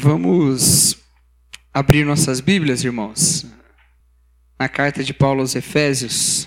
Vamos abrir nossas Bíblias, irmãos, na carta de Paulo aos Efésios,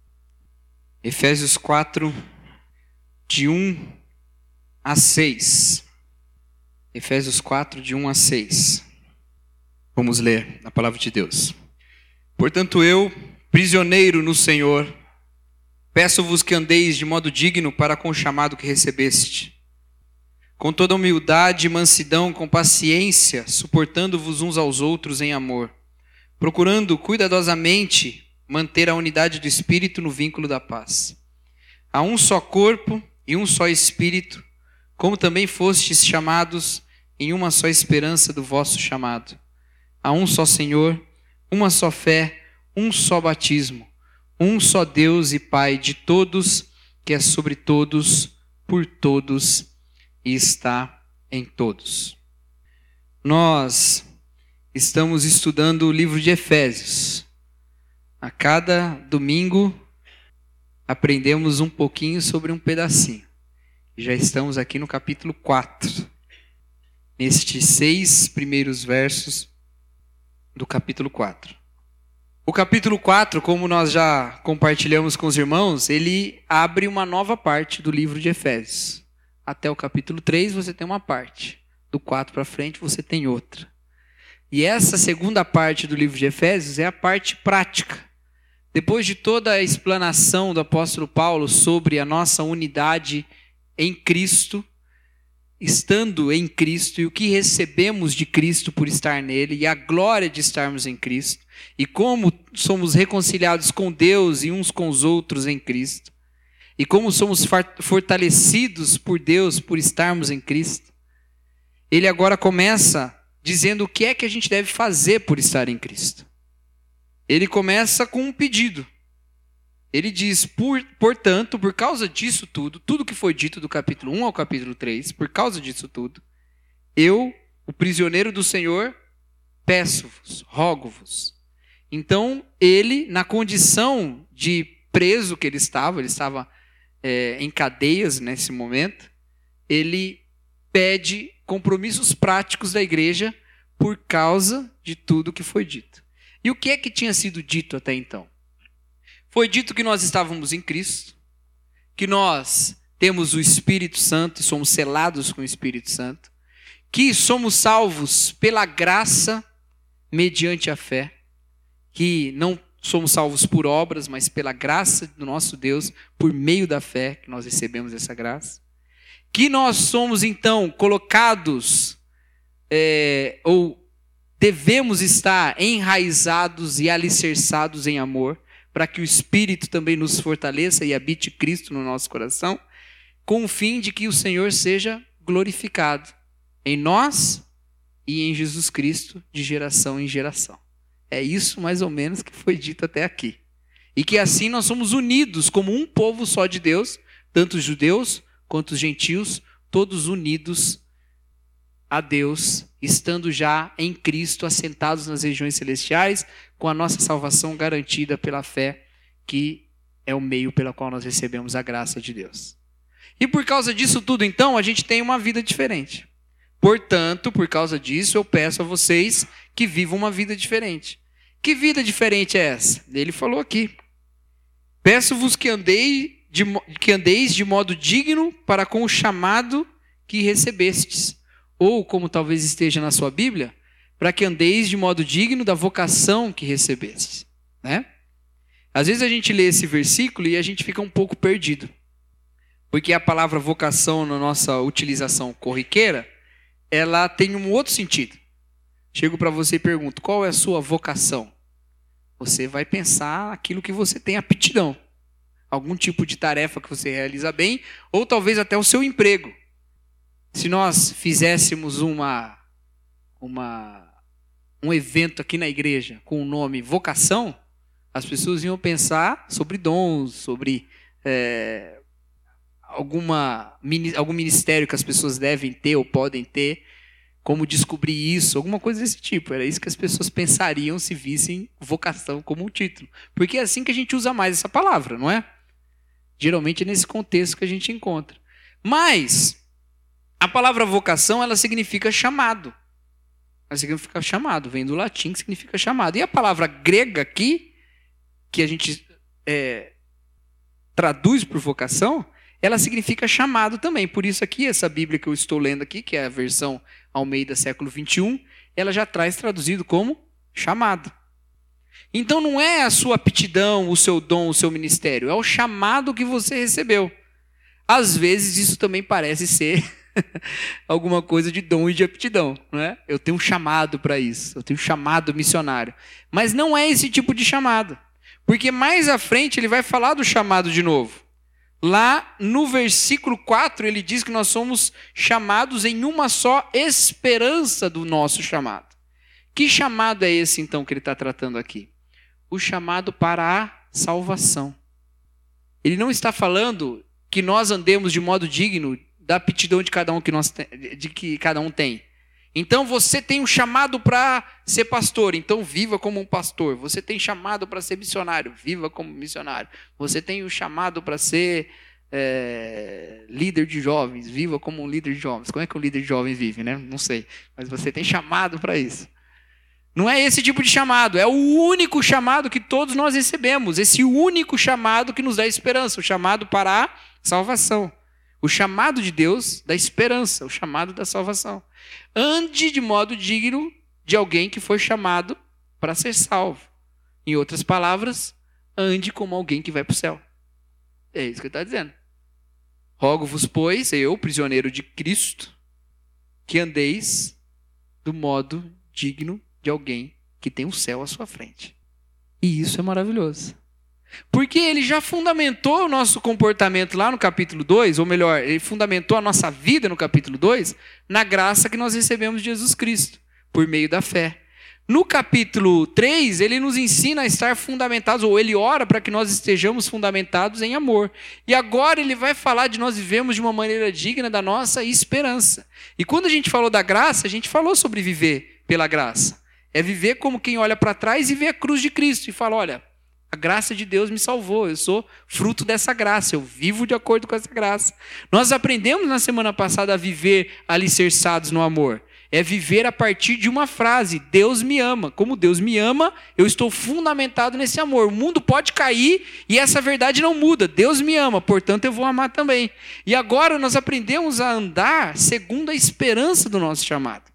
Efésios 4, de 1 a 6. Efésios 4, de 1 a 6. Vamos ler a palavra de Deus. Portanto, eu, prisioneiro no Senhor, peço-vos que andeis de modo digno para com o chamado que recebeste, com toda humildade e mansidão, com paciência, suportando-vos uns aos outros em amor, procurando cuidadosamente manter a unidade do Espírito no vínculo da paz. Há um só corpo e um só Espírito, como também fostes chamados em uma só esperança do vosso chamado. Há um só Senhor, uma só fé, um só batismo, um só Deus e Pai de todos, que é sobre todos, por todos e está em todos. Nós estamos estudando o livro de Efésios. A cada domingo aprendemos um pouquinho sobre um pedacinho. Já estamos aqui no capítulo 4. Nestes 6 primeiros versos do capítulo 4. O capítulo 4, como nós já compartilhamos com os irmãos, ele abre uma nova parte do livro de Efésios. Até o capítulo 3 você tem uma parte. Do 4 para frente você tem outra. E essa segunda parte do livro de Efésios é a parte prática. Depois de toda a explanação do apóstolo Paulo sobre a nossa unidade em Cristo, estando em Cristo, e o que recebemos de Cristo por estar nele, e a glória de estarmos em Cristo, e como somos reconciliados com Deus e uns com os outros em Cristo, e como somos fortalecidos por Deus por estarmos em Cristo, ele agora começa dizendo o que é que a gente deve fazer por estar em Cristo. Ele começa com um pedido. Ele diz, portanto, por causa disso tudo que foi dito do capítulo 1 ao capítulo 3, por causa disso tudo, eu, o prisioneiro do Senhor, peço-vos, rogo-vos. Então, ele, na condição de preso que ele estava em cadeias nesse momento, ele pede compromissos práticos da igreja por causa de tudo que foi dito. E o que é que tinha sido dito até então? Foi dito que nós estávamos em Cristo, que nós temos o Espírito Santo, somos selados com o Espírito Santo, que somos salvos pela graça mediante a fé, que não somos salvos por obras, mas pela graça do nosso Deus, por meio da fé que nós recebemos essa graça. Que nós somos, então, colocados, ou devemos estar enraizados e alicerçados em amor, para que o Espírito também nos fortaleça e habite Cristo no nosso coração, com o fim de que o Senhor seja glorificado em nós e em Jesus Cristo, de geração em geração. É isso mais ou menos que foi dito até aqui. E que assim nós somos unidos como um povo só de Deus, tanto os judeus quanto os gentios, todos unidos a Deus, estando já em Cristo, assentados nas regiões celestiais, com a nossa salvação garantida pela fé, que é o meio pela qual nós recebemos a graça de Deus. E por causa disso tudo, então, a gente tem uma vida diferente. Portanto, por causa disso, eu peço a vocês que vivam uma vida diferente. Que vida diferente é essa? Ele falou aqui. Peço-vos que andeis de modo digno para com o chamado que recebestes. Ou, como talvez esteja na sua Bíblia, para que andeis de modo digno da vocação que recebestes. Né? Às vezes a gente lê esse versículo e a gente fica um pouco perdido. Porque a palavra vocação, na nossa utilização corriqueira, ela tem um outro sentido. Chego para você e pergunto, qual é a sua vocação? Você vai pensar aquilo que você tem aptidão. Algum tipo de tarefa que você realiza bem, ou talvez até o seu emprego. Se nós fizéssemos um evento aqui na igreja com o nome vocação, as pessoas iam pensar sobre dons, sobre algum ministério que as pessoas devem ter ou podem ter, como descobrir isso, alguma coisa desse tipo. Era isso que as pessoas pensariam se vissem vocação como um título. Porque é assim que a gente usa mais essa palavra, não é? Geralmente é nesse contexto que a gente encontra. Mas a palavra vocação, ela significa chamado. Mas significa chamado, vem do latim que significa chamado. E a palavra grega aqui, que a gente traduz por vocação, ela significa chamado também. Por isso aqui, essa Bíblia que eu estou lendo aqui, que é a versão Almeida século 21, ela já traz traduzido como chamado. Então não é a sua aptidão, o seu dom, o seu ministério, é o chamado que você recebeu. Às vezes isso também parece ser alguma coisa de dom e de aptidão, não é? Eu tenho um chamado para isso, eu tenho um chamado missionário. Mas não é esse tipo de chamado. Porque mais à frente ele vai falar do chamado de novo. Lá no versículo 4 ele diz que nós somos chamados em uma só esperança do nosso chamado. Que chamado é esse então que ele está tratando aqui? O chamado para a salvação. Ele não está falando que nós andemos de modo digno da aptidão de cada um que cada um tem. Então você tem um chamado para ser pastor, então viva como um pastor. Você tem chamado para ser missionário, viva como missionário. Você tem um chamado para ser líder de jovens, viva como um líder de jovens. Como é que um líder de jovens vive, né? Não sei, mas você tem chamado para isso. Não é esse tipo de chamado, é o único chamado que todos nós recebemos. Esse único chamado que nos dá esperança, o chamado para a salvação. O chamado de Deus da esperança, o chamado da salvação. Ande de modo digno de alguém que foi chamado para ser salvo. Em outras palavras, ande como alguém que vai para o céu. É isso que ele está dizendo. Rogo-vos, pois, eu, prisioneiro de Cristo, que andeis do modo digno de alguém que tem o céu à sua frente. E isso é maravilhoso. Porque ele já fundamentou o nosso comportamento lá no capítulo 2, ou melhor, ele fundamentou a nossa vida no capítulo 2, na graça que nós recebemos de Jesus Cristo, por meio da fé. No capítulo 3, ele nos ensina a estar fundamentados, ou ele ora para que nós estejamos fundamentados em amor. E agora ele vai falar de nós vivemos de uma maneira digna da nossa esperança. E quando a gente falou da graça, a gente falou sobre viver pela graça. É viver como quem olha para trás e vê a cruz de Cristo e fala, olha, a graça de Deus me salvou, eu sou fruto dessa graça, eu vivo de acordo com essa graça. Nós aprendemos na semana passada a viver alicerçados no amor. É viver a partir de uma frase, Deus me ama. Como Deus me ama, eu estou fundamentado nesse amor. O mundo pode cair e essa verdade não muda. Deus me ama, portanto eu vou amar também. E agora nós aprendemos a andar segundo a esperança do nosso chamado.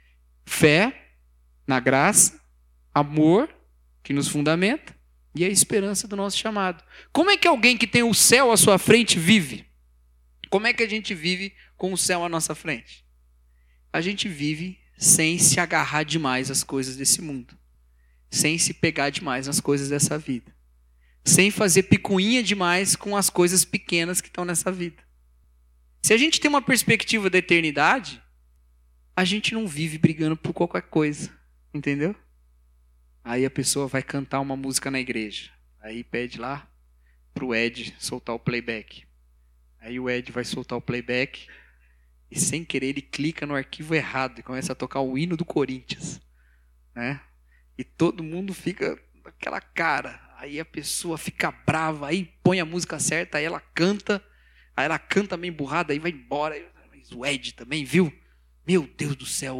Fé na graça, amor que nos fundamenta e a esperança do nosso chamado. Como é que alguém que tem o céu à sua frente vive? Como é que a gente vive com o céu à nossa frente? A gente vive sem se agarrar demais às coisas desse mundo, sem se pegar demais nas coisas dessa vida, sem fazer picuinha demais com as coisas pequenas que estão nessa vida. Se a gente tem uma perspectiva da eternidade, a gente não vive brigando por qualquer coisa, entendeu? Aí a pessoa vai cantar uma música na igreja, aí pede lá pro Ed soltar o playback. Aí o Ed vai soltar o playback e sem querer ele clica no arquivo errado e começa a tocar o hino do Corinthians, né? E todo mundo fica com aquela cara. Aí a pessoa fica brava, aí põe a música certa, aí ela canta meio emburrada, aí vai embora. Mas o Ed também, viu? Meu Deus do céu,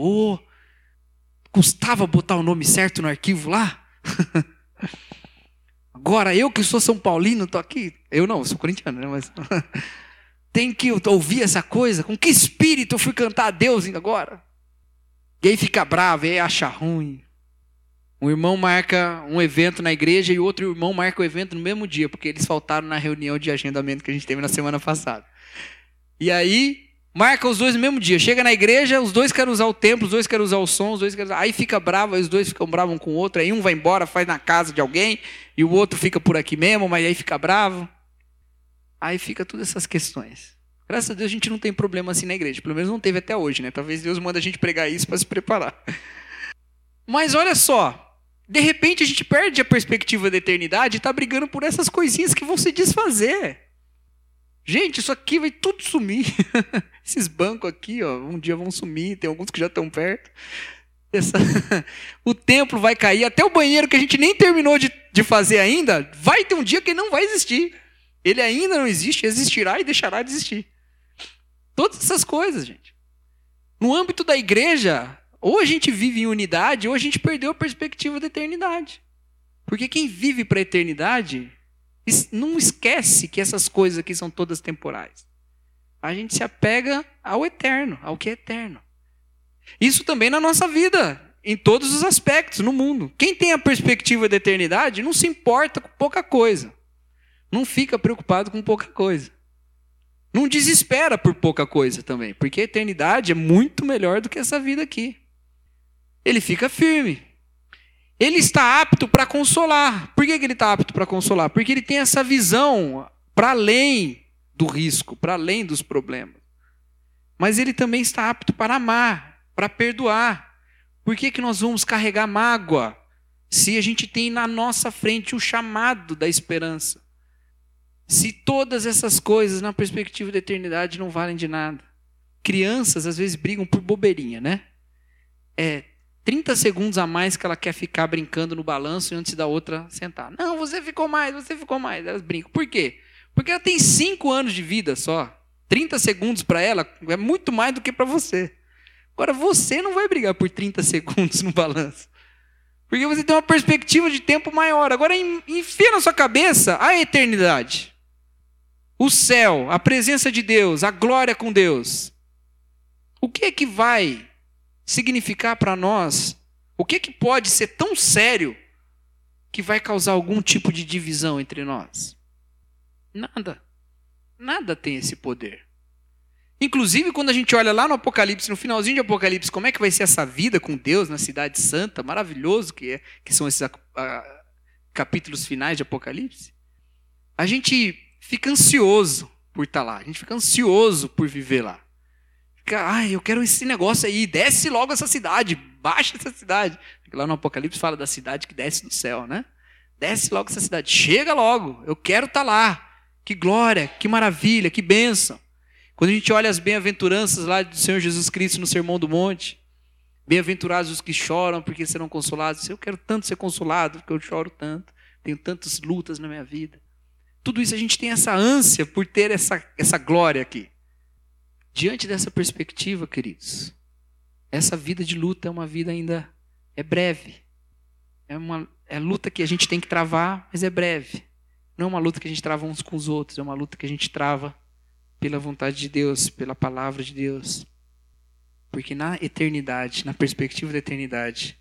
custava botar o nome certo no arquivo lá? Agora eu que sou São Paulino, tô aqui. Eu não, eu sou corintiano, né? Mas tem que ouvir essa coisa. Com que espírito eu fui cantar a Deus agora? E aí fica bravo, e aí acha ruim. Um irmão marca um evento na igreja e o outro irmão marca o evento no mesmo dia, porque eles faltaram na reunião de agendamento que a gente teve na semana passada. E aí marca os dois no mesmo dia. Chega na igreja, os dois querem usar o templo, os dois querem usar o som, os dois querem usar... Aí fica bravo, aí os dois ficam bravos um com o outro, aí um vai embora, faz na casa de alguém, e o outro fica por aqui mesmo, mas aí fica bravo. Aí fica todas essas questões. Graças a Deus a gente não tem problema assim na igreja. Pelo menos não teve até hoje, né? Talvez Deus manda a gente pregar isso para se preparar. Mas olha só, de repente a gente perde a perspectiva da eternidade e está brigando por essas coisinhas que vão se desfazer. Gente, isso aqui vai tudo sumir. Esses bancos aqui, ó, um dia vão sumir, tem alguns que já estão perto. O templo vai cair, até o banheiro que a gente nem terminou de fazer ainda, vai ter um dia que ele não vai existir. Ele ainda não existe, existirá e deixará de existir. Todas essas coisas, gente. No âmbito da igreja, Ou a gente vive em unidade, ou a gente perdeu a perspectiva da eternidade. Porque quem vive para a eternidade não esquece que essas coisas aqui são todas temporais. A gente se apega ao eterno, ao que é eterno. Isso também na nossa vida, em todos os aspectos, no mundo. Quem tem a perspectiva da eternidade não se importa com pouca coisa. Não fica preocupado com pouca coisa. Não desespera por pouca coisa também, porque a eternidade é muito melhor do que essa vida aqui. Ele fica firme. Ele está apto para consolar. Por que ele está apto para consolar? Porque ele tem essa visão para além do risco, para além dos problemas. Mas ele também está apto para amar, para perdoar. Por que nós vamos carregar mágoa se a gente tem na nossa frente o chamado da esperança? Se todas essas coisas, na perspectiva da eternidade, não valem de nada. Crianças, às vezes, brigam por bobeirinha, né? 30 segundos a mais que ela quer ficar brincando no balanço antes da outra sentar. Não, você ficou mais, você ficou mais. Elas brincam. Por quê? Porque ela tem 5 anos de vida só. 30 segundos para ela é muito mais do que para você. Agora, você não vai brigar por 30 segundos no balanço. Porque você tem uma perspectiva de tempo maior. Agora, enfia na sua cabeça a eternidade. O céu, a presença de Deus, a glória com Deus. O que é que vai significar para nós? O que é que pode ser tão sério que vai causar algum tipo de divisão entre nós? Nada. Nada tem esse poder. Inclusive, quando a gente olha lá no Apocalipse, no finalzinho de Apocalipse, como é que vai ser essa vida com Deus na cidade santa, maravilhoso que são esses capítulos finais de Apocalipse, a gente fica ansioso por estar lá, a gente fica ansioso por viver lá. Fica, eu quero esse negócio aí, desce logo essa cidade, baixa essa cidade. Lá no Apocalipse fala da cidade que desce do céu, né? Desce logo essa cidade, chega logo, eu quero estar lá. Que glória, que maravilha, que bênção. Quando a gente olha as bem-aventuranças lá do Senhor Jesus Cristo no Sermão do Monte, bem-aventurados os que choram porque serão consolados. Eu quero tanto ser consolado porque eu choro tanto, tenho tantas lutas na minha vida. Tudo isso a gente tem essa ânsia por ter essa glória aqui. Diante dessa perspectiva, queridos, essa vida de luta é uma vida ainda breve. É luta que a gente tem que travar, mas é breve. Não é uma luta que a gente trava uns com os outros, é uma luta que a gente trava pela vontade de Deus, pela palavra de Deus. Porque na eternidade, na perspectiva da eternidade,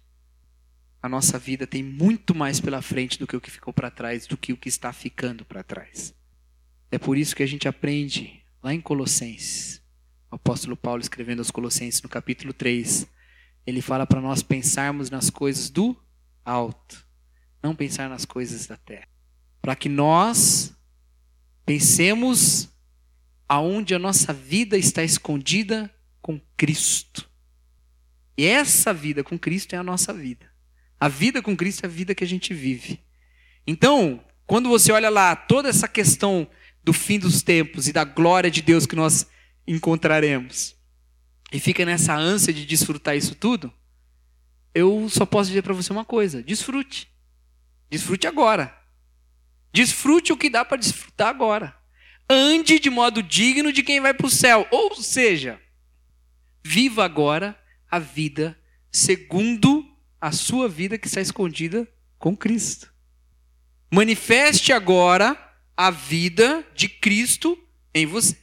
a nossa vida tem muito mais pela frente do que o que ficou para trás, do que o que está ficando para trás. É por isso que a gente aprende lá em Colossenses, o apóstolo Paulo escrevendo aos Colossenses no capítulo 3, ele fala para nós pensarmos nas coisas do alto, não pensar nas coisas da terra. Para que nós pensemos aonde a nossa vida está escondida com Cristo. E essa vida com Cristo é a nossa vida. A vida com Cristo é a vida que a gente vive. Então, quando você olha lá toda essa questão do fim dos tempos e da glória de Deus que nós encontraremos, e fica nessa ânsia de desfrutar isso tudo, eu só posso dizer para você uma coisa: desfrute. Desfrute agora. Desfrute o que dá para desfrutar agora. Ande de modo digno de quem vai para o céu. Ou seja, viva agora a vida segundo a sua vida que está escondida com Cristo. Manifeste agora a vida de Cristo em você.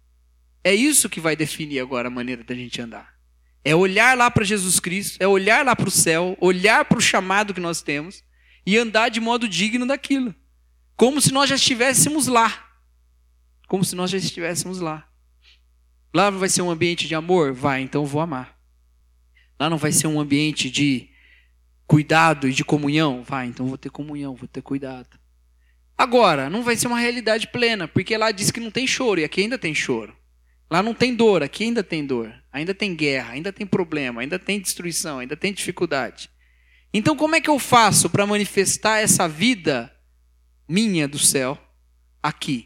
É isso que vai definir agora a maneira da gente andar. É olhar lá para Jesus Cristo, é olhar lá para o céu, olhar para o chamado que nós temos e andar de modo digno daquilo. Como se nós já estivéssemos lá. Como se nós já estivéssemos lá. Lá vai ser um ambiente de amor? Vai, então eu vou amar. Lá não vai ser um ambiente de cuidado e de comunhão? Vai, então eu vou ter comunhão, vou ter cuidado. Agora, não vai ser uma realidade plena, porque lá diz que não tem choro, e aqui ainda tem choro. Lá não tem dor, aqui ainda tem dor. Ainda tem guerra, ainda tem problema, ainda tem destruição, ainda tem dificuldade. Então como é que eu faço para manifestar essa vida minha do céu aqui?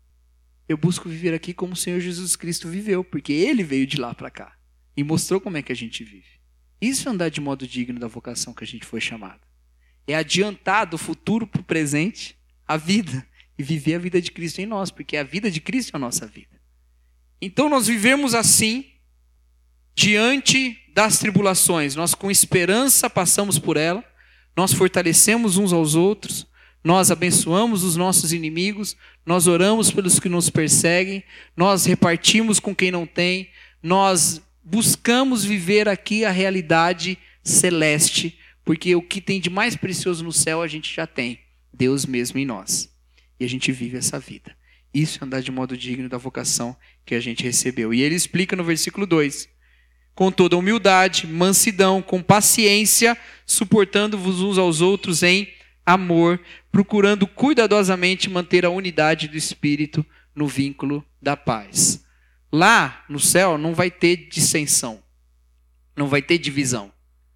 Eu busco viver aqui como o Senhor Jesus Cristo viveu, porque Ele veio de lá para cá e mostrou como é que a gente vive. Isso é andar de modo digno da vocação que a gente foi chamado. É adiantar do futuro para o presente a vida e viver a vida de Cristo em nós, porque a vida de Cristo é a nossa vida. Então nós vivemos assim diante das tribulações, nós com esperança passamos por ela, nós fortalecemos uns aos outros, nós abençoamos os nossos inimigos, nós oramos pelos que nos perseguem, nós repartimos com quem não tem, nós buscamos viver aqui a realidade celeste, porque o que tem de mais precioso no céu a gente já tem, Deus mesmo em nós. E a gente vive essa vida. Isso é andar de modo digno da vocação que a gente recebeu. E ele explica no versículo 2. Com toda humildade, mansidão, com paciência, suportando-vos uns aos outros em amor, procurando cuidadosamente manter a unidade do Espírito no vínculo da paz. Lá no céu não vai ter dissensão, não vai ter divisão.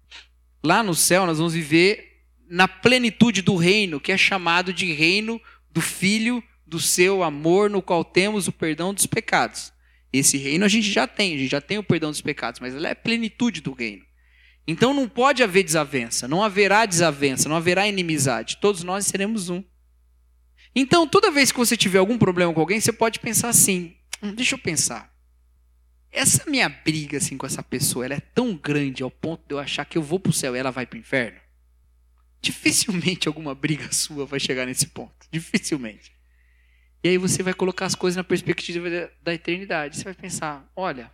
Lá no céu nós vamos viver na plenitude do reino, que é chamado de reino do Filho do seu amor, no qual temos o perdão dos pecados. Esse reino a gente já tem o perdão dos pecados, mas ela é a plenitude do reino. Então não pode haver desavença, não haverá desavença, não haverá inimizade. Todos nós seremos um. Então toda vez que você tiver algum problema com alguém, você pode pensar assim, deixa eu pensar. Essa minha briga assim, com essa pessoa, ela é tão grande ao ponto de eu achar que eu vou para o céu e ela vai para o inferno? Dificilmente alguma briga sua vai chegar nesse ponto. Dificilmente. E aí você vai colocar as coisas na perspectiva da eternidade. Você vai pensar, olha,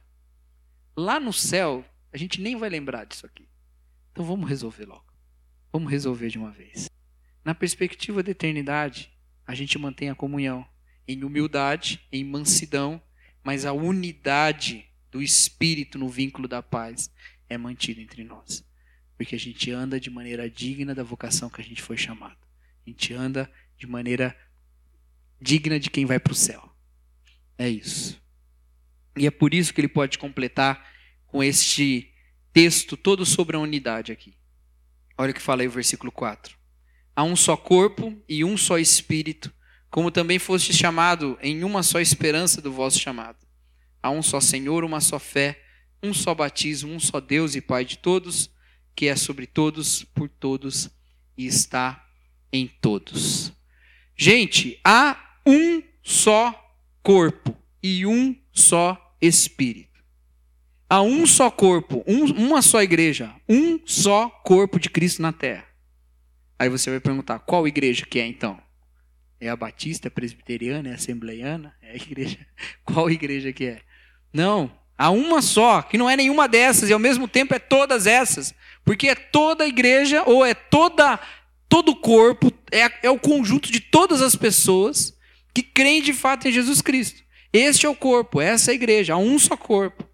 lá no céu, a gente nem vai lembrar disso aqui. Então vamos resolver logo. Vamos resolver de uma vez. Na perspectiva da eternidade, a gente mantém a comunhão em humildade, em mansidão, mas a unidade do Espírito no vínculo da paz é mantida entre nós. Porque a gente anda de maneira digna da vocação que a gente foi chamado. A gente anda de maneira digna de quem vai para o céu. É isso. E é por isso que ele pode completar com este texto todo sobre a unidade aqui. Olha o que fala aí o versículo 4. Há um só corpo e um só Espírito, como também foste chamado em uma só esperança do vosso chamado. Há um só Senhor, uma só fé, um só batismo, um só Deus e Pai de todos, que é sobre todos, por todos e está em todos. Gente, há um só corpo e um só Espírito. Há um só corpo, uma só igreja, um só corpo de Cristo na terra. Aí você vai perguntar, qual igreja que é então? É a batista, é a presbiteriana, é a assembleiana? É a igreja? Qual igreja que é? Não, há uma só, que não é nenhuma dessas e ao mesmo tempo é todas essas. Porque é toda a igreja ou é todo o corpo, é o conjunto de todas as pessoas que creem de fato em Jesus Cristo. Este é o corpo, essa é a igreja, há um só corpo.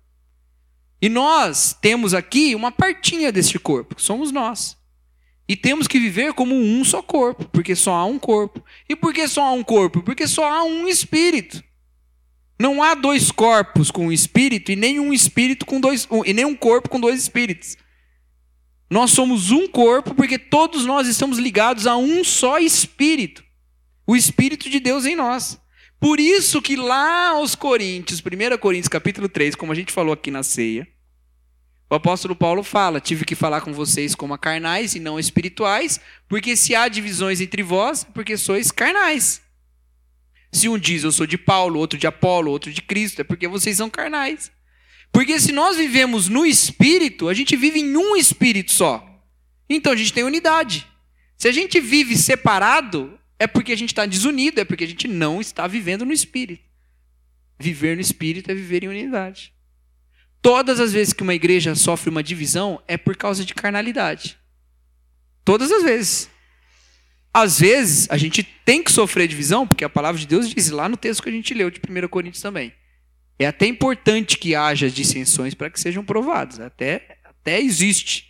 E nós temos aqui uma partinha deste corpo, que somos nós. E temos que viver como um só corpo, porque só há um corpo. E por que só há um corpo? Porque só há um espírito. Não há dois corpos com um espírito e nem um espírito com e nem um corpo com dois espíritos. Nós somos um corpo porque todos nós estamos ligados a um só espírito. O Espírito de Deus em nós. Por isso que lá aos Coríntios, 1 Coríntios capítulo 3, como a gente falou aqui na ceia, o apóstolo Paulo fala, tive que falar com vocês como a carnais e não espirituais, porque se há divisões entre vós, é porque sois carnais. Se um diz eu sou de Paulo, outro de Apolo, outro de Cristo, é porque vocês são carnais. Porque se nós vivemos no Espírito, a gente vive em um Espírito só. Então a gente tem unidade. Se a gente vive separado, é porque a gente está desunido, é porque a gente não está vivendo no Espírito. Viver no Espírito é viver em unidade. Todas as vezes que uma igreja sofre uma divisão, é por causa de carnalidade. Todas as vezes. Às vezes, a gente tem que sofrer divisão, porque a palavra de Deus diz lá no texto que a gente leu de 1 Coríntios também. É até importante que haja dissensões para que sejam provadas. Até existe.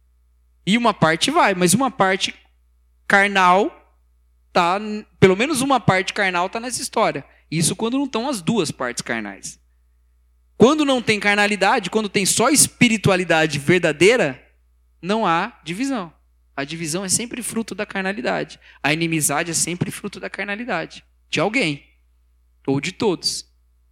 E uma parte vai, mas uma parte carnal tá, pelo menos uma parte carnal está nessa história. Isso quando não estão as duas partes carnais. Quando não tem carnalidade, quando tem só espiritualidade verdadeira, não há divisão. A divisão é sempre fruto da carnalidade. A inimizade é sempre fruto da carnalidade. De alguém. Ou de todos.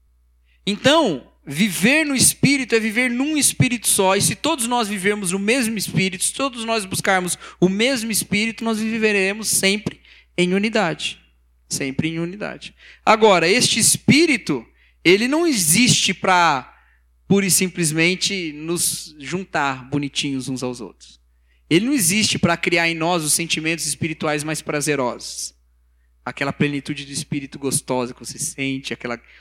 Então, viver no Espírito é viver num Espírito só. E se todos nós vivermos no mesmo Espírito, se todos nós buscarmos o mesmo Espírito, nós viveremos sempre em unidade. Sempre em unidade. Agora, este Espírito, ele não existe para pura e simplesmente nos juntar bonitinhos uns aos outros. Ele não existe para criar em nós os sentimentos espirituais mais prazerosos. Aquela plenitude do espírito gostosa que você sente,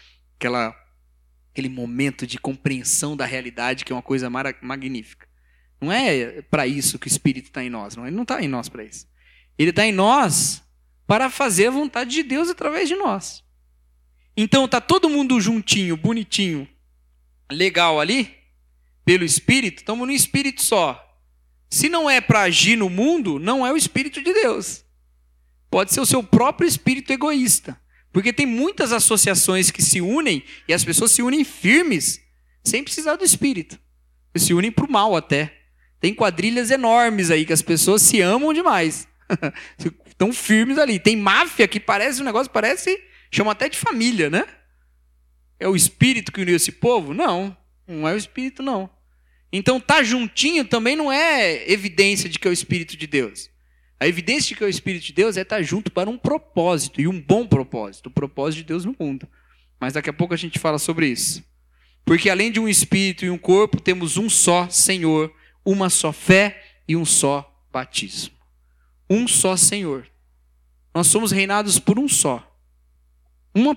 aquele momento de compreensão da realidade que é uma coisa magnífica. Não é para isso que o espírito está em nós. Não, ele não está em nós para isso. Ele está em nós para fazer a vontade de Deus através de nós. Então está todo mundo juntinho, bonitinho, legal ali, pelo Espírito, estamos no Espírito só. Se não é para agir no mundo, não é o Espírito de Deus. Pode ser o seu próprio espírito egoísta. Porque tem muitas associações que se unem, e as pessoas se unem firmes, sem precisar do Espírito. Eles se unem para o mal até. Tem quadrilhas enormes aí, que as pessoas se amam demais. Estão firmes ali. Tem máfia que parece, um negócio parece, chama até de família, né? É o Espírito que uniu esse povo? Não, não é o Espírito, não. Então, tá juntinho também não é evidência de que é o Espírito de Deus. A evidência de que é o Espírito de Deus é estar junto para um propósito, e um bom propósito, o propósito de Deus no mundo. Mas daqui a pouco a gente fala sobre isso. Porque além de um Espírito e um corpo, temos um só Senhor, uma só fé e um só batismo. Um só Senhor. Nós somos reinados por um só. Um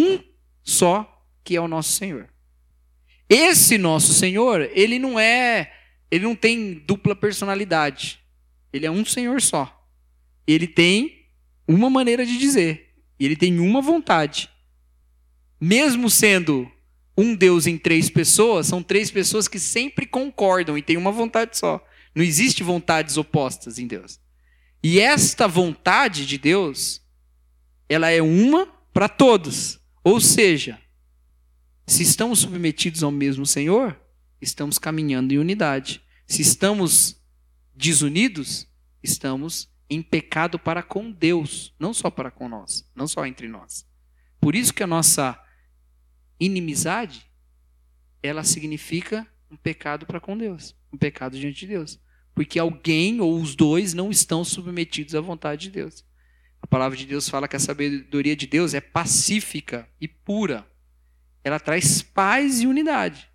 só que é o nosso Senhor. Esse nosso Senhor, ele não tem dupla personalidade. Ele é um Senhor só. Ele tem uma maneira de dizer. Ele tem uma vontade. Mesmo sendo um Deus em três pessoas, são três pessoas que sempre concordam e têm uma vontade só. Não existe vontades opostas em Deus. E esta vontade de Deus, ela é uma para todos. Ou seja, se estamos submetidos ao mesmo Senhor, estamos caminhando em unidade. Se estamos desunidos, estamos em pecado para com Deus, não só para com nós, não só entre nós. Por isso que a nossa inimizade, ela significa um pecado para com Deus, um pecado diante de Deus. Porque alguém ou os dois não estão submetidos à vontade de Deus. A palavra de Deus fala que a sabedoria de Deus é pacífica e pura. Ela traz paz e unidade.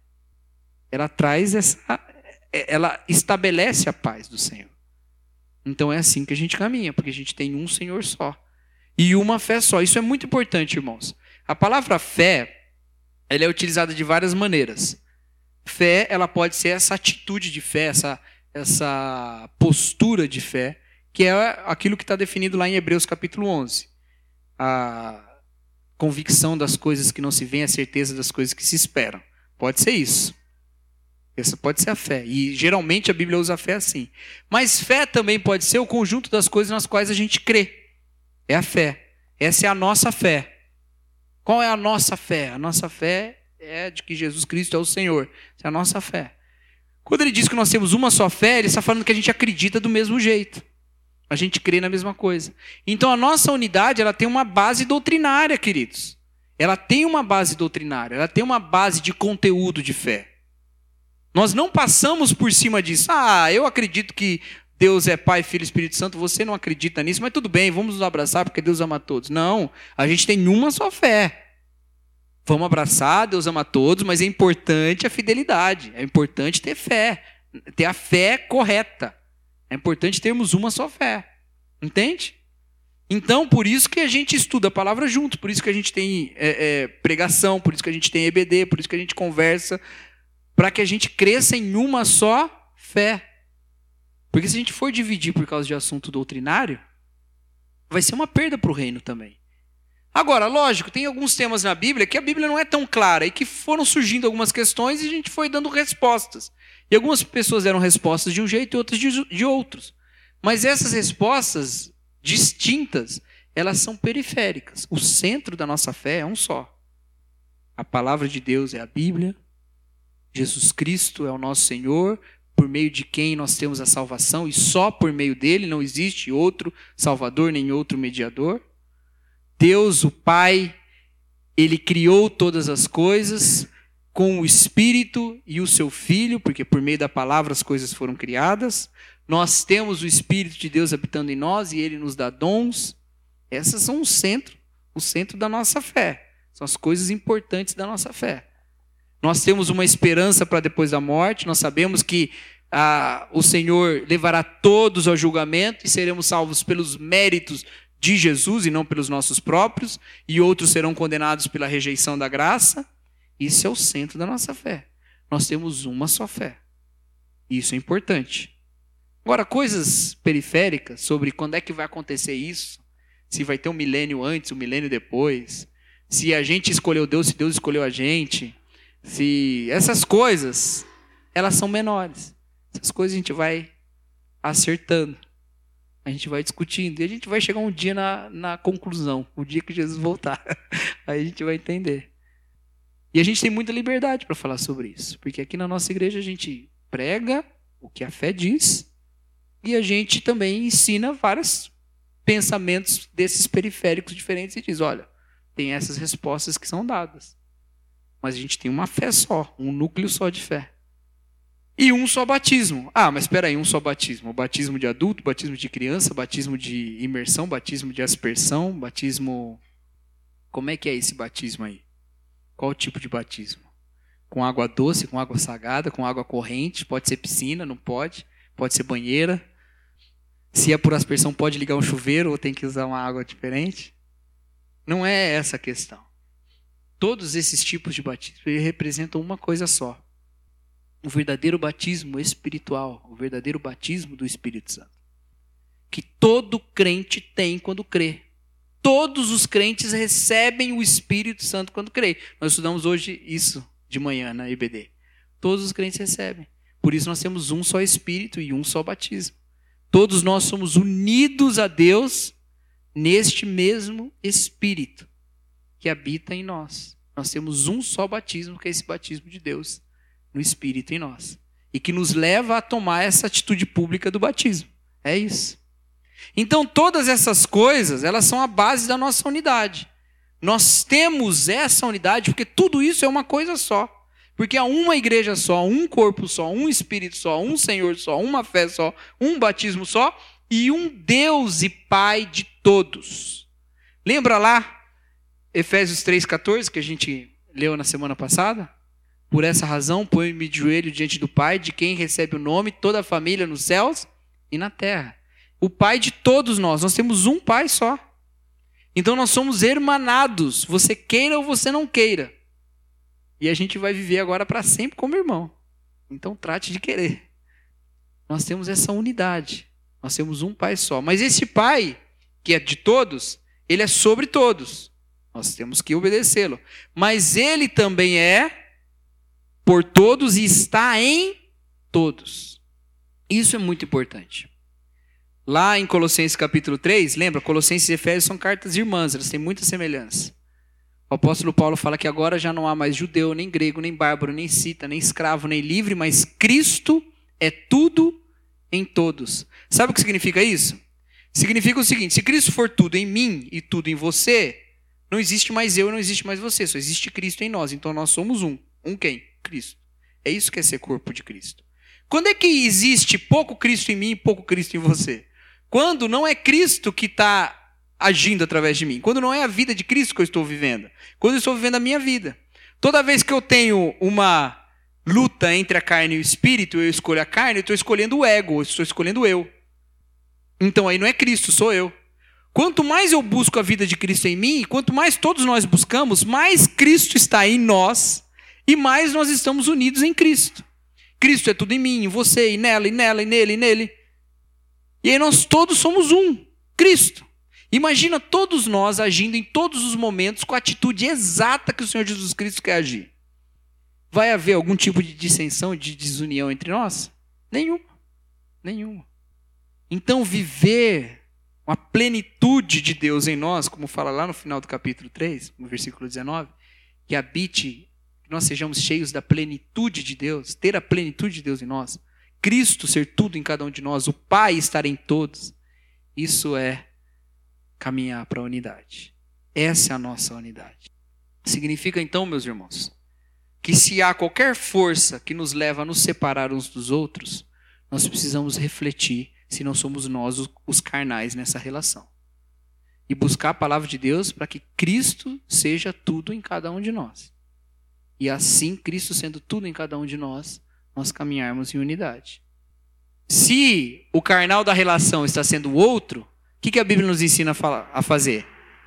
Ela estabelece a paz do Senhor. Então é assim que a gente caminha, porque a gente tem um Senhor só. E uma fé só. Isso é muito importante, irmãos. A palavra fé, ela é utilizada de várias maneiras. Fé, ela pode ser essa atitude de fé, essa postura de fé, que é aquilo que está definido lá em Hebreus capítulo 11. A convicção das coisas que não se vêem, a certeza das coisas que se esperam. Pode ser isso. Essa pode ser a fé. E geralmente a Bíblia usa a fé assim. Mas fé também pode ser o conjunto das coisas nas quais a gente crê. É a fé. Essa é a nossa fé. Qual é a nossa fé? A nossa fé é de que Jesus Cristo é o Senhor. Essa é a nossa fé. Quando ele diz que nós temos uma só fé, ele está falando que a gente acredita do mesmo jeito. A gente crê na mesma coisa. Então a nossa unidade, ela tem uma base doutrinária, queridos. Ela tem uma base doutrinária, ela tem uma base de conteúdo de fé. Nós não passamos por cima disso. Eu acredito que Deus é Pai, Filho e Espírito Santo, você não acredita nisso, mas tudo bem, vamos nos abraçar porque Deus ama todos. Não, a gente tem uma só fé. Vamos abraçar, Deus ama todos, mas é importante a fidelidade, é importante ter fé, ter a fé correta. É importante termos uma só fé. Entende? Então, por isso que a gente estuda a palavra junto, por isso que a gente tem pregação, por isso que a gente tem EBD, por isso que a gente conversa, para que a gente cresça em uma só fé. Porque se a gente for dividir por causa de assunto doutrinário, vai ser uma perda para o reino também. Agora, lógico, tem alguns temas na Bíblia que a Bíblia não é tão clara e que foram surgindo algumas questões e a gente foi dando respostas. E algumas pessoas deram respostas de um jeito e outras de outros. Mas essas respostas distintas, elas são periféricas. O centro da nossa fé é um só. A palavra de Deus é a Bíblia. Jesus Cristo é o nosso Senhor, por meio de quem nós temos a salvação e só por meio dele, não existe outro Salvador nem outro mediador. Deus, o Pai, ele criou todas as coisas com o Espírito e o seu Filho, porque por meio da palavra as coisas foram criadas. Nós temos o Espírito de Deus habitando em nós e ele nos dá dons. Essas são o centro da nossa fé. São as coisas importantes da nossa fé. Nós temos uma esperança para depois da morte. Nós sabemos que o Senhor levará todos ao julgamento e seremos salvos pelos méritos de Jesus e não pelos nossos próprios. E outros serão condenados pela rejeição da graça. Isso é o centro da nossa fé. Nós temos uma só fé. Isso é importante. Agora, coisas periféricas sobre quando é que vai acontecer isso, se vai ter um milênio antes, um milênio depois, se a gente escolheu Deus, se Deus escolheu a gente, se essas coisas, elas são menores. Essas coisas a gente vai acertando, a gente vai discutindo, e a gente vai chegar um dia na conclusão, o dia que Jesus voltar. Aí a gente vai entender. E a gente tem muita liberdade para falar sobre isso, porque aqui na nossa igreja a gente prega o que a fé diz, e a gente também ensina vários pensamentos desses periféricos diferentes e diz, olha, tem essas respostas que são dadas. Mas a gente tem uma fé só, um núcleo só de fé. E um só batismo. Ah, mas espera aí, um só batismo. Batismo de adulto, batismo de criança, batismo de imersão, batismo de aspersão, batismo... Como é que é esse batismo aí? Qual o tipo de batismo? Com água doce, com água salgada, com água corrente? Pode ser piscina, não pode? Pode ser banheira? Se é por aspersão, pode ligar um chuveiro ou tem que usar uma água diferente? Não é essa a questão. Todos esses tipos de batismo representam uma coisa só. O verdadeiro batismo espiritual, o verdadeiro batismo do Espírito Santo. Que todo crente tem quando crê. Todos os crentes recebem o Espírito Santo quando crê. Nós estudamos hoje isso de manhã na IBD. Todos os crentes recebem. Por isso nós temos um só Espírito e um só batismo. Todos nós somos unidos a Deus neste mesmo Espírito que habita em nós. Nós temos um só batismo, que é esse batismo de Deus no Espírito em nós. E que nos leva a tomar essa atitude pública do batismo. É isso. Então todas essas coisas, elas são a base da nossa unidade. Nós temos essa unidade porque tudo isso é uma coisa só. Porque há uma igreja só, um corpo só, um Espírito só, um Senhor só, uma fé só, um batismo só e um Deus e Pai de todos. Lembra lá Efésios 3,14 que a gente leu na semana passada? Por essa razão, põe-me de joelho diante do Pai, de quem recebe o nome, toda a família nos céus e na terra. O Pai de todos nós. Nós temos um Pai só. Então nós somos hermanados, você queira ou você não queira. E a gente vai viver agora para sempre como irmão. Então trate de querer. Nós temos essa unidade. Nós temos um Pai só. Mas esse Pai, que é de todos, ele é sobre todos. Nós temos que obedecê-lo. Mas ele também é por todos e está em todos. Isso é muito importante. Lá em Colossenses capítulo 3, lembra? Colossenses e Efésios são cartas irmãs, elas têm muita semelhança. O apóstolo Paulo fala que agora já não há mais judeu, nem grego, nem bárbaro, nem cita, nem escravo, nem livre, mas Cristo é tudo em todos. Sabe o que significa isso? Significa o seguinte, se Cristo for tudo em mim e tudo em você, não existe mais eu e não existe mais você, só existe Cristo em nós. Então nós somos um. Um quem? Cristo. É isso que é ser corpo de Cristo. Quando é que existe pouco Cristo em mim e pouco Cristo em você? Quando não é Cristo que está agindo através de mim. Quando não é a vida de Cristo que eu estou vivendo. Quando eu estou vivendo a minha vida. Toda vez que eu tenho uma luta entre a carne e o espírito, eu escolho a carne, eu estou escolhendo o ego, eu estou escolhendo eu. Então aí não é Cristo, sou eu. Quanto mais eu busco a vida de Cristo em mim, quanto mais todos nós buscamos, mais Cristo está em nós e mais nós estamos unidos em Cristo. Cristo é tudo em mim, em você, e nela, e nela, e nele, e nele. E aí nós todos somos um, Cristo. Imagina todos nós agindo em todos os momentos com a atitude exata que o Senhor Jesus Cristo quer agir. Vai haver algum tipo de dissensão, de desunião entre nós? Nenhuma. Nenhuma. Então viver a plenitude de Deus em nós, como fala lá no final do capítulo 3, no versículo 19, que habite, que nós sejamos cheios da plenitude de Deus, ter a plenitude de Deus em nós, Cristo ser tudo em cada um de nós, o Pai estar em todos, isso é caminhar para a unidade. Essa é a nossa unidade. Significa então, meus irmãos, que se há qualquer força que nos leva a nos separar uns dos outros, nós precisamos refletir se não somos nós os carnais nessa relação. E buscar a palavra de Deus para que Cristo seja tudo em cada um de nós. E assim, Cristo sendo tudo em cada um de nós, nós caminharmos em unidade. Se o carnal da relação está sendo o outro, o que a Bíblia nos ensina a fazer?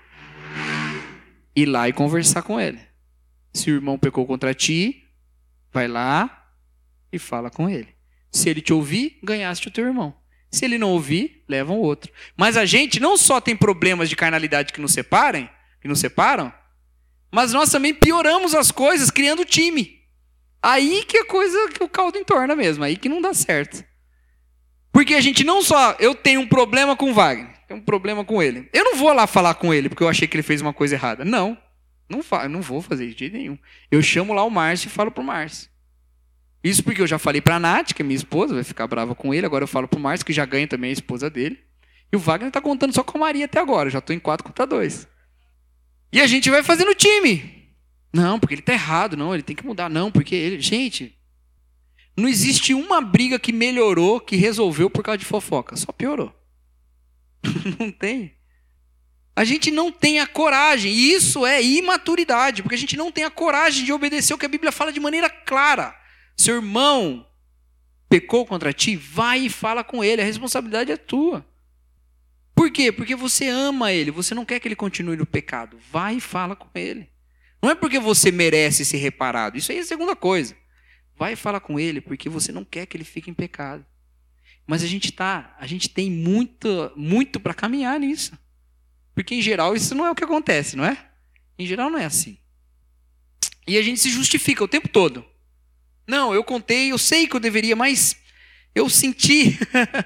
Ir lá e conversar com ele. Se o irmão pecou contra ti, vai lá e fala com ele. Se ele te ouvir, ganhaste o teu irmão. Se ele não ouvir, leva um outro. Mas a gente não só tem problemas de carnalidade que nos separam, mas nós também pioramos as coisas criando time. Aí que é coisa que o caldo entorna mesmo, aí que não dá certo. Porque a gente não só, eu tenho um problema com o Wagner, tenho um problema com ele. Eu não vou lá falar com ele porque eu achei que ele fez uma coisa errada. Não vou fazer de jeito nenhum. Eu chamo lá o Márcio e falo pro Márcio. Isso porque eu já falei pra Nath, que é minha esposa, vai ficar brava com ele. Agora eu falo pro Márcio, que já ganha também a esposa dele. E o Wagner tá contando só com a Maria até agora. Já tô em 4 contra 2. E a gente vai fazendo time. Não, porque ele tá errado. Não, ele tem que mudar. Não, porque ele... Gente, não existe uma briga que melhorou, que resolveu por causa de fofoca. Só piorou. Não tem. A gente não tem a coragem. E isso é imaturidade. Porque a gente não tem a coragem de obedecer o que a Bíblia fala de maneira clara. Seu irmão pecou contra ti, vai e fala com ele. A responsabilidade é tua. Por quê? Porque você ama ele. Você não quer que ele continue no pecado. Vai e fala com ele. Não é porque você merece ser reparado. Isso aí é a segunda coisa. Vai e fala com ele porque você não quer que ele fique em pecado. Mas a gente tem muito para caminhar nisso. Porque em geral isso não é o que acontece, não é? Em geral não é assim. E a gente se justifica o tempo todo. Não, eu contei, eu sei que eu deveria, mas eu senti.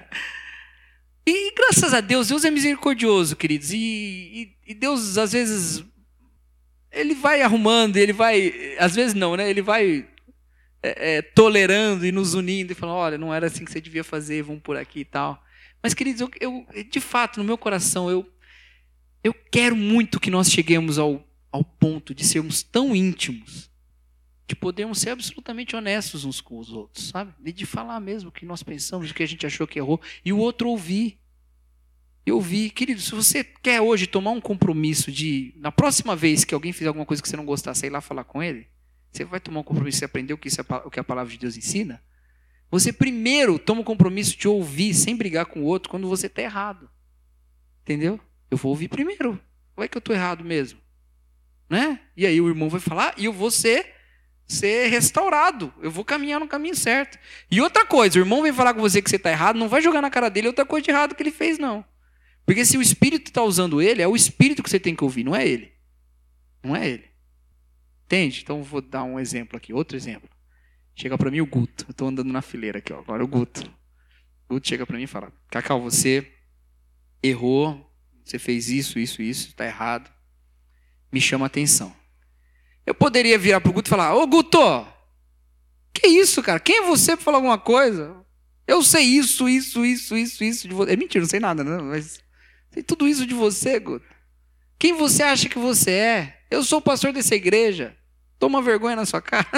E graças a Deus, Deus é misericordioso, queridos. E Deus, às vezes, ele vai arrumando, ele vai... Às vezes não, né? Ele vai tolerando e nos unindo e falando, olha, não era assim que você devia fazer, vamos por aqui e tal. Mas, queridos, eu de fato, no meu coração, eu quero muito que nós cheguemos ao ponto de sermos tão íntimos, de podermos ser absolutamente honestos uns com os outros, sabe? De falar mesmo o que nós pensamos, o que a gente achou que errou, e o outro ouvir. E ouvir. Querido, se você quer hoje tomar um compromisso de, na próxima vez que alguém fizer alguma coisa que você não gostar, sei lá falar com ele, você vai tomar um compromisso de aprender o que a palavra de Deus ensina? Você primeiro toma um compromisso de ouvir, sem brigar com o outro, quando você está errado. Entendeu? Eu vou ouvir primeiro. Ou é que eu estou errado mesmo? Né? E aí o irmão vai falar e eu vou ser restaurado. Eu vou caminhar no caminho certo. E outra coisa, o irmão vem falar com você que você está errado, não vai jogar na cara dele outra coisa de errado que ele fez, não. Porque se o Espírito está usando ele, é o Espírito que você tem que ouvir, não é ele. Não é ele. Entende? Então eu vou dar um exemplo aqui, outro exemplo. Chega para mim o Guto. Eu estou andando na fileira aqui, ó. Agora o Guto. O Guto chega para mim e fala, Cacau, você errou, você fez isso, está errado. Me chama a atenção. Eu poderia virar pro Guto e falar, ô Guto, que isso, cara? Quem é você para falar alguma coisa? Eu sei isso de você. É mentira, não sei nada, né? Mas sei tudo isso de você, Guto. Quem você acha que você é? Eu sou o pastor dessa igreja. Toma vergonha na sua cara.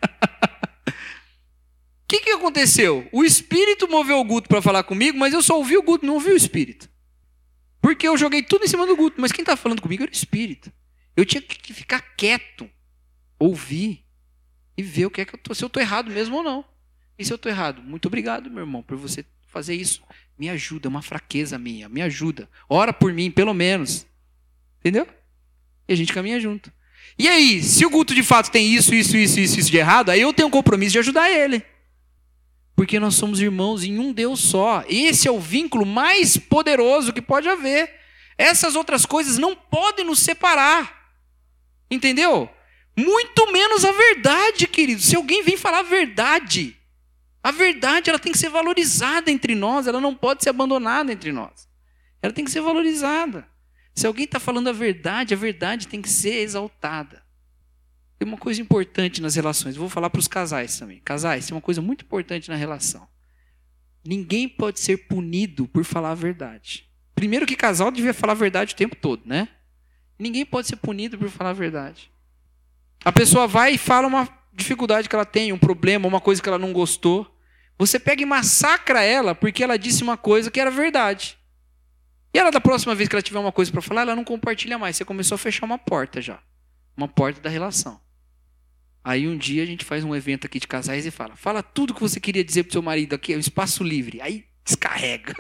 O que aconteceu? O Espírito moveu o Guto para falar comigo, mas eu só ouvi o Guto, não ouvi o Espírito. Porque eu joguei tudo em cima do Guto, mas quem está falando comigo era o Espírito. Eu tinha que ficar quieto, ouvir e ver o que é que eu tô, se eu estou errado mesmo ou não. E se eu estou errado? Muito obrigado, meu irmão, por você fazer isso. Me ajuda, é uma fraqueza minha, me ajuda. Ora por mim, pelo menos. Entendeu? E a gente caminha junto. E aí, se o Guto de fato tem isso de errado, aí eu tenho um compromisso de ajudar ele. Porque nós somos irmãos em um Deus só. Esse é o vínculo mais poderoso que pode haver. Essas outras coisas não podem nos separar. Entendeu? Muito menos a verdade, querido. Se alguém vem falar a verdade ela tem que ser valorizada entre nós. Ela não pode ser abandonada entre nós. Ela tem que ser valorizada. Se alguém está falando a verdade tem que ser exaltada. Tem uma coisa importante nas relações. Eu vou falar para os casais também. Casais, tem uma coisa muito importante na relação. Ninguém pode ser punido por falar a verdade. Primeiro que casal devia falar a verdade o tempo todo, né? Ninguém pode ser punido por falar a verdade. A pessoa vai e fala uma dificuldade que ela tem, um problema, uma coisa que ela não gostou. Você pega e massacra ela porque ela disse uma coisa que era verdade. E ela, da próxima vez que ela tiver uma coisa para falar, ela não compartilha mais. Você começou a fechar uma porta já. Uma porta da relação. Aí um dia a gente faz um evento aqui de casais e fala tudo que você queria dizer pro seu marido aqui, é o espaço livre. Aí descarrega.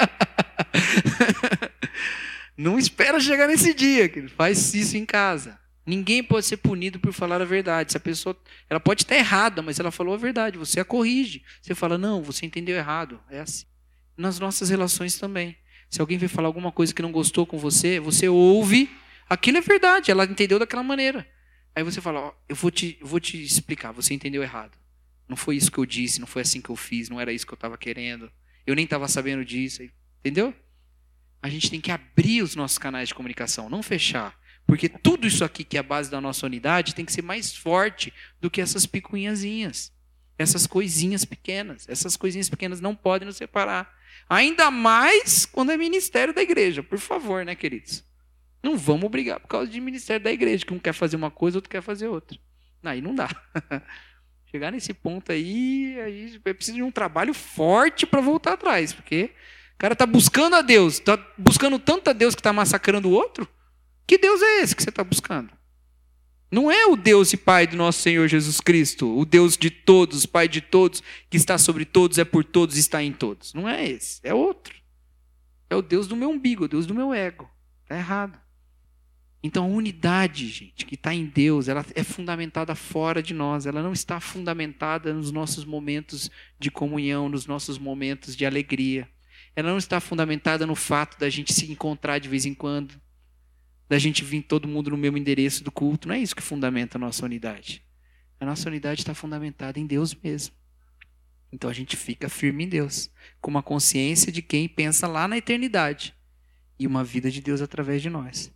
Não espera chegar nesse dia, que faz isso em casa. Ninguém pode ser punido por falar a verdade. Se a pessoa, ela pode estar errada, mas ela falou a verdade, você a corrige. Você fala, não, você entendeu errado. É assim. Nas nossas relações também. Se alguém veio falar alguma coisa que não gostou com você, você ouve, aquilo é verdade, ela entendeu daquela maneira. Aí você fala, ó, eu vou te explicar, você entendeu errado. Não foi isso que eu disse, não foi assim que eu fiz, não era isso que eu estava querendo. Eu nem estava sabendo disso, entendeu? A gente tem que abrir os nossos canais de comunicação, não fechar. Porque tudo isso aqui que é a base da nossa unidade tem que ser mais forte do que essas picuinhazinhas. Essas coisinhas pequenas. Essas coisinhas pequenas não podem nos separar. Ainda mais quando é ministério da igreja. Por favor, né, queridos? Não vamos brigar por causa de ministério da igreja, que um quer fazer uma coisa, outro quer fazer outra. Aí não dá. Chegar nesse ponto aí precisa de um trabalho forte para voltar atrás. Porque o cara está buscando a Deus. Está buscando tanto a Deus que está massacrando o outro. Que Deus é esse que você está buscando? Não é o Deus e Pai do nosso Senhor Jesus Cristo, o Deus de todos, Pai de todos, que está sobre todos, é por todos, está em todos. Não é esse, é outro. É o Deus do meu umbigo, o Deus do meu ego. Está errado. Então a unidade, gente, que está em Deus, ela é fundamentada fora de nós. Ela não está fundamentada nos nossos momentos de comunhão, nos nossos momentos de alegria. Ela não está fundamentada no fato da gente se encontrar de vez em quando, da gente vir todo mundo no mesmo endereço do culto. Não é isso que fundamenta a nossa unidade. A nossa unidade está fundamentada em Deus mesmo. Então a gente fica firme em Deus, com uma consciência de quem pensa lá na eternidade e uma vida de Deus através de nós.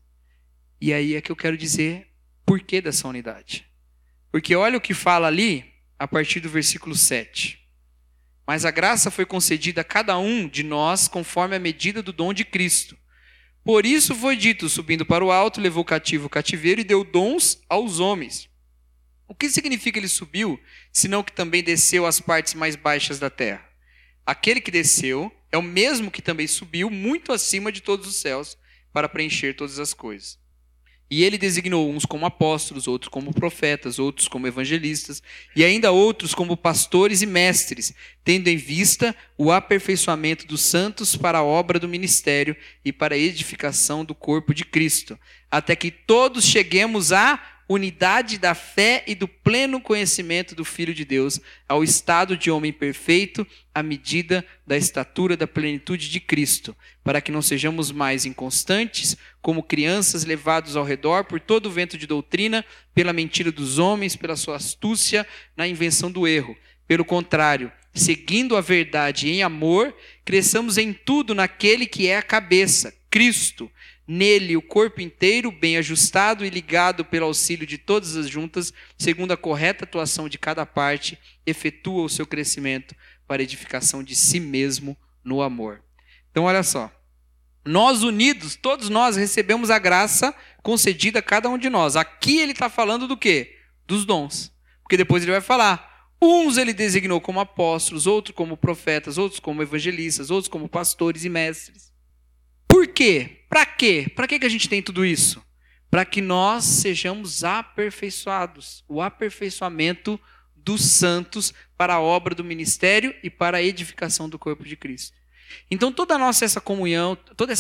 E aí é que eu quero dizer por que dessa unidade. Porque olha o que fala ali a partir do versículo 7. Mas a graça foi concedida a cada um de nós conforme a medida do dom de Cristo. Por isso foi dito, subindo para o alto, levou cativo o cativeiro e deu dons aos homens. O que significa ele subiu, senão que também desceu às partes mais baixas da terra? Aquele que desceu é o mesmo que também subiu muito acima de todos os céus para preencher todas as coisas. E ele designou uns como apóstolos, outros como profetas, outros como evangelistas, e ainda outros como pastores e mestres, tendo em vista o aperfeiçoamento dos santos para a obra do ministério e para a edificação do corpo de Cristo, até que todos cheguemos à unidade da fé e do pleno conhecimento do Filho de Deus, ao estado de homem perfeito, à medida da estatura da plenitude de Cristo, para que não sejamos mais inconstantes, como crianças levados ao redor por todo o vento de doutrina, pela mentira dos homens, pela sua astúcia na invenção do erro. Pelo contrário, seguindo a verdade em amor, cresçamos em tudo naquele que é a cabeça, Cristo. Nele, o corpo inteiro, bem ajustado e ligado pelo auxílio de todas as juntas, segundo a correta atuação de cada parte, efetua o seu crescimento para a edificação de si mesmo no amor. Então, olha só. Nós unidos, todos nós recebemos a graça concedida a cada um de nós. Aqui ele está falando do quê? Dos dons. Porque depois ele vai falar. Uns ele designou como apóstolos, outros como profetas, outros como evangelistas, outros como pastores e mestres. Por quê? Para quê? Para que a gente tem tudo isso? Para que nós sejamos aperfeiçoados. O aperfeiçoamento dos santos para a obra do ministério e para a edificação do corpo de Cristo. Então toda a nossa essa comunhão, toda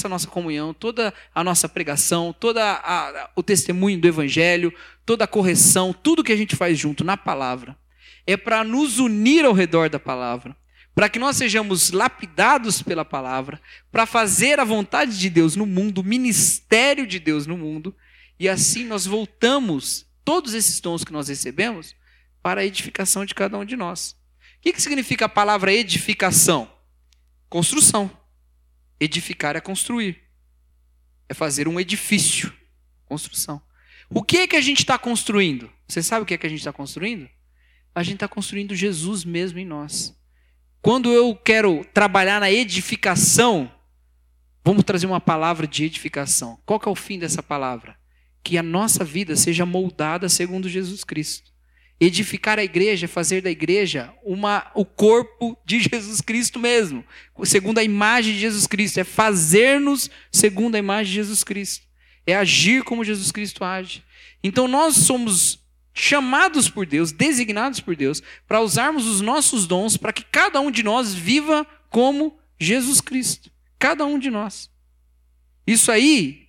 a nossa pregação, o testemunho do evangelho, toda a correção, tudo que a gente faz junto na palavra, é para nos unir ao redor da palavra, para que nós sejamos lapidados pela palavra, para fazer a vontade de Deus no mundo, o ministério de Deus no mundo, e assim nós voltamos todos esses dons que nós recebemos para a edificação de cada um de nós. O que significa a palavra edificação? Construção. Edificar é construir. É fazer um edifício. Construção. O que é que a gente está construindo? Você sabe o que é que a gente está construindo? A gente está construindo Jesus mesmo em nós. Quando eu quero trabalhar na edificação, vamos trazer uma palavra de edificação. Qual que é o fim dessa palavra? Que a nossa vida seja moldada segundo Jesus Cristo. Edificar a igreja é fazer da igreja o corpo de Jesus Cristo mesmo. Segundo a imagem de Jesus Cristo. É fazer-nos segundo a imagem de Jesus Cristo. É agir como Jesus Cristo age. Então nós somos chamados por Deus, designados por Deus, para usarmos os nossos dons para que cada um de nós viva como Jesus Cristo. Cada um de nós. Isso aí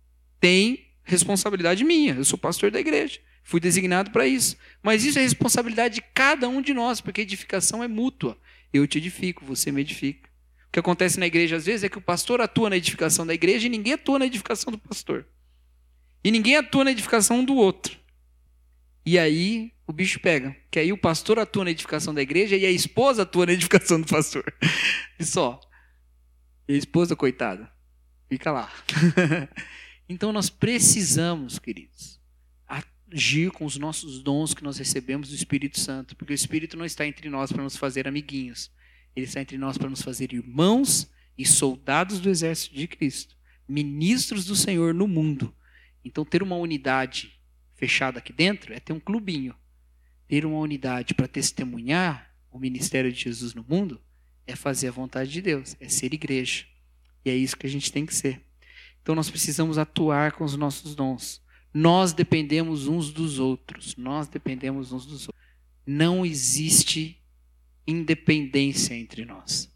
tem responsabilidade minha. Eu sou pastor da igreja. Fui designado para isso. Mas isso é responsabilidade de cada um de nós, porque edificação é mútua. Eu te edifico, você me edifica. O que acontece na igreja às vezes é que o pastor atua na edificação da igreja e ninguém atua na edificação do pastor. E ninguém atua na edificação um do outro. E aí o bicho pega. Que aí o pastor atua na edificação da igreja e a esposa atua na edificação do pastor. E só. E a esposa, coitada, fica lá. Então nós precisamos, queridos, agir com os nossos dons que nós recebemos do Espírito Santo. Porque o Espírito não está entre nós para nos fazer amiguinhos. Ele está entre nós para nos fazer irmãos e soldados do exército de Cristo. Ministros do Senhor no mundo. Então ter uma unidade fechada aqui dentro é ter um clubinho. Ter uma unidade para testemunhar o ministério de Jesus no mundo é fazer a vontade de Deus, é ser igreja. E é isso que a gente tem que ser. Então nós precisamos atuar com os nossos dons. Nós dependemos uns dos outros. Nós dependemos uns dos outros. Não existe independência entre nós.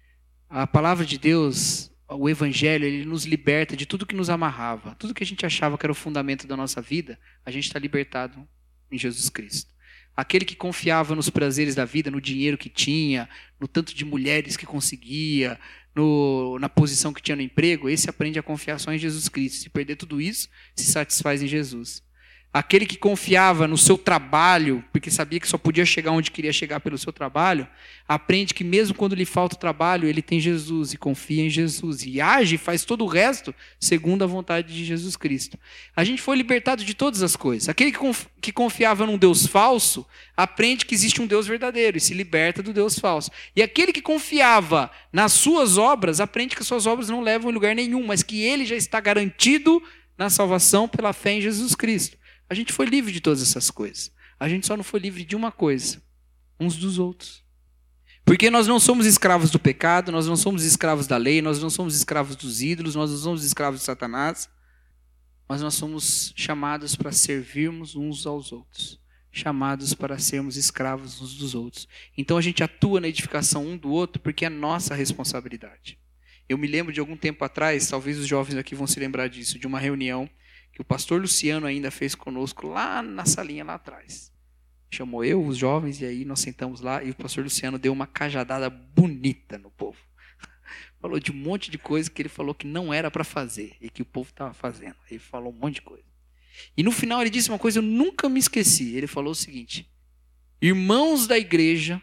A palavra de Deus, o Evangelho, ele nos liberta de tudo que nos amarrava. Tudo que a gente achava que era o fundamento da nossa vida, a gente está libertado em Jesus Cristo. Aquele que confiava nos prazeres da vida, no dinheiro que tinha, no tanto de mulheres que conseguia, na posição que tinha no emprego, esse aprende a confiar só em Jesus Cristo. Se perder tudo isso, se satisfaz em Jesus. Aquele que confiava no seu trabalho, porque sabia que só podia chegar onde queria chegar pelo seu trabalho, aprende que mesmo quando lhe falta o trabalho, ele tem Jesus e confia em Jesus. E age e faz todo o resto segundo a vontade de Jesus Cristo. A gente foi libertado de todas as coisas. Aquele que confiava num Deus falso, aprende que existe um Deus verdadeiro e se liberta do Deus falso. E aquele que confiava nas suas obras, aprende que suas obras não levam a lugar nenhum, mas que ele já está garantido na salvação pela fé em Jesus Cristo. A gente foi livre de todas essas coisas. A gente só não foi livre de uma coisa: uns dos outros. Porque nós não somos escravos do pecado, nós não somos escravos da lei, nós não somos escravos dos ídolos, nós não somos escravos de Satanás. Mas nós somos chamados para servirmos uns aos outros. Chamados para sermos escravos uns dos outros. Então a gente atua na edificação um do outro porque é nossa responsabilidade. Eu me lembro de algum tempo atrás, talvez os jovens aqui vão se lembrar disso, de uma reunião que o pastor Luciano ainda fez conosco lá na salinha lá atrás. Chamou eu, os jovens, e aí nós sentamos lá e o pastor Luciano deu uma cajadada bonita no povo. Falou de um monte de coisa que ele falou que não era para fazer e que o povo estava fazendo. Ele falou um monte de coisa. E no final ele disse uma coisa que eu nunca me esqueci. Ele falou o seguinte: irmãos da igreja,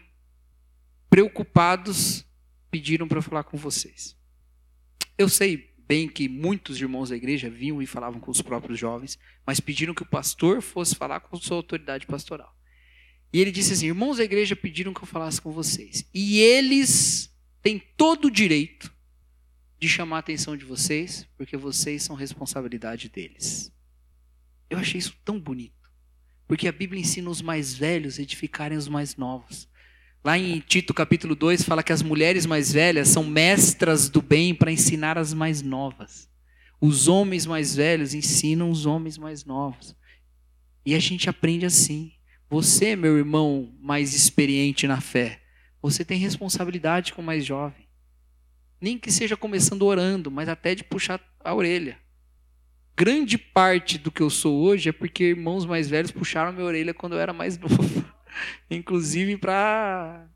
preocupados, pediram para falar com vocês. Eu sei bem que muitos irmãos da igreja vinham e falavam com os próprios jovens, mas pediram que o pastor fosse falar com sua autoridade pastoral. E ele disse assim: irmãos da igreja pediram que eu falasse com vocês. E eles têm todo o direito de chamar a atenção de vocês, porque vocês são responsabilidade deles. Eu achei isso tão bonito, porque a Bíblia ensina os mais velhos a edificarem os mais novos. Lá em Tito capítulo 2 fala que as mulheres mais velhas são mestras do bem para ensinar as mais novas. Os homens mais velhos ensinam os homens mais novos. E a gente aprende assim. Você, meu irmão mais experiente na fé, você tem responsabilidade com o mais jovem. Nem que seja começando orando, mas até de puxar a orelha. Grande parte do que eu sou hoje é porque irmãos mais velhos puxaram minha orelha quando eu era mais novo. Inclusive para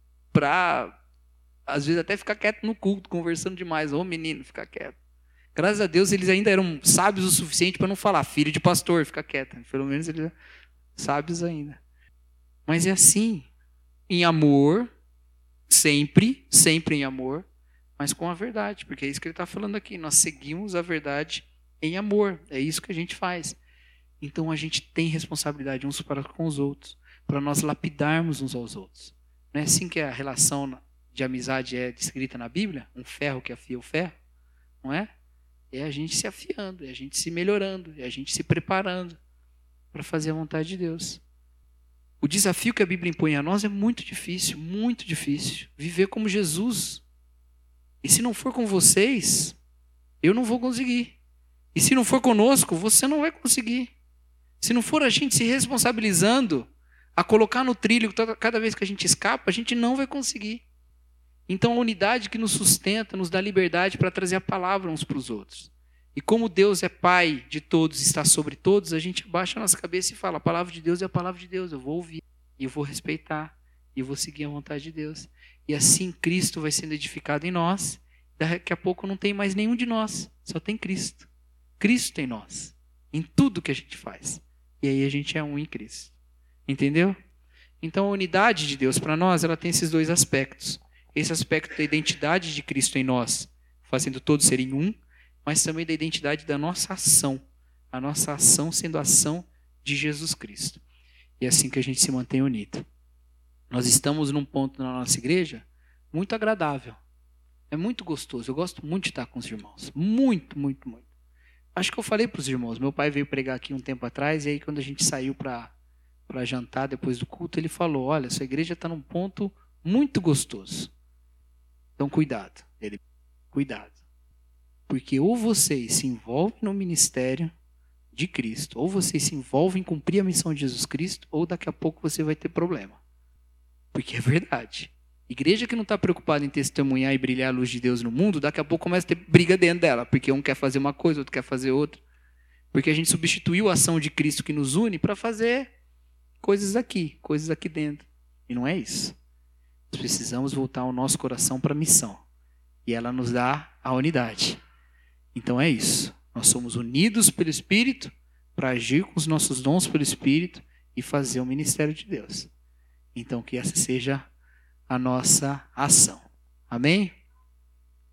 às vezes até ficar quieto no culto, conversando demais. Ô menino, fica quieto. Graças a Deus eles ainda eram sábios o suficiente para não falar filho de pastor, fica quieto. Pelo menos eles eram sábios ainda. Mas é assim, em amor, sempre em amor, mas com a verdade, porque é isso que ele está falando aqui. Nós seguimos a verdade em amor, é isso que a gente faz. Então a gente tem responsabilidade uns para com os outros, para nós lapidarmos uns aos outros. Não é assim que a relação de amizade é descrita na Bíblia? Um ferro que afia o ferro, não é? É a gente se afiando, é a gente se melhorando, é a gente se preparando para fazer a vontade de Deus. O desafio que a Bíblia impõe a nós é muito difícil, muito difícil. Viver como Jesus. E se não for com vocês, eu não vou conseguir. E se não for conosco, você não vai conseguir. Se não for a gente se responsabilizando a colocar no trilho cada vez que a gente escapa, a gente não vai conseguir. Então a unidade que nos sustenta, nos dá liberdade para trazer a palavra uns para os outros. E como Deus é Pai de todos, está sobre todos, a gente abaixa a nossa cabeça e fala, a palavra de Deus é a palavra de Deus, eu vou ouvir, e eu vou respeitar, e eu vou seguir a vontade de Deus. E assim Cristo vai sendo edificado em nós, daqui a pouco não tem mais nenhum de nós, só tem Cristo. Cristo em nós, em tudo que a gente faz. E aí a gente é um em Cristo. Entendeu? Então a unidade de Deus para nós, ela tem esses dois aspectos. Esse aspecto da identidade de Cristo em nós, fazendo todos serem um, mas também da identidade da nossa ação. A nossa ação sendo a ação de Jesus Cristo. E é assim que a gente se mantém unido. Nós estamos num ponto na nossa igreja muito agradável. É muito gostoso. Eu gosto muito de estar com os irmãos. Muito, muito, muito. Acho que eu falei para os irmãos. Meu pai veio pregar aqui um tempo atrás, e aí quando a gente saiu para jantar depois do culto, ele falou, olha, sua igreja está num ponto muito gostoso. Então cuidado. Cuidado. Porque ou vocês se envolvem no ministério de Cristo, ou vocês se envolvem em cumprir a missão de Jesus Cristo, ou daqui a pouco você vai ter problema. Porque é verdade. Igreja que não está preocupada em testemunhar e brilhar a luz de Deus no mundo, daqui a pouco começa a ter briga dentro dela, porque um quer fazer uma coisa, outro quer fazer outra. Porque a gente substituiu a ação de Cristo que nos une para fazer coisas aqui dentro. E não é isso. Nós precisamos voltar o nosso coração para a missão. E ela nos dá a unidade. Então é isso. Nós somos unidos pelo Espírito para agir com os nossos dons pelo Espírito e fazer o ministério de Deus. Então que essa seja a nossa ação. Amém?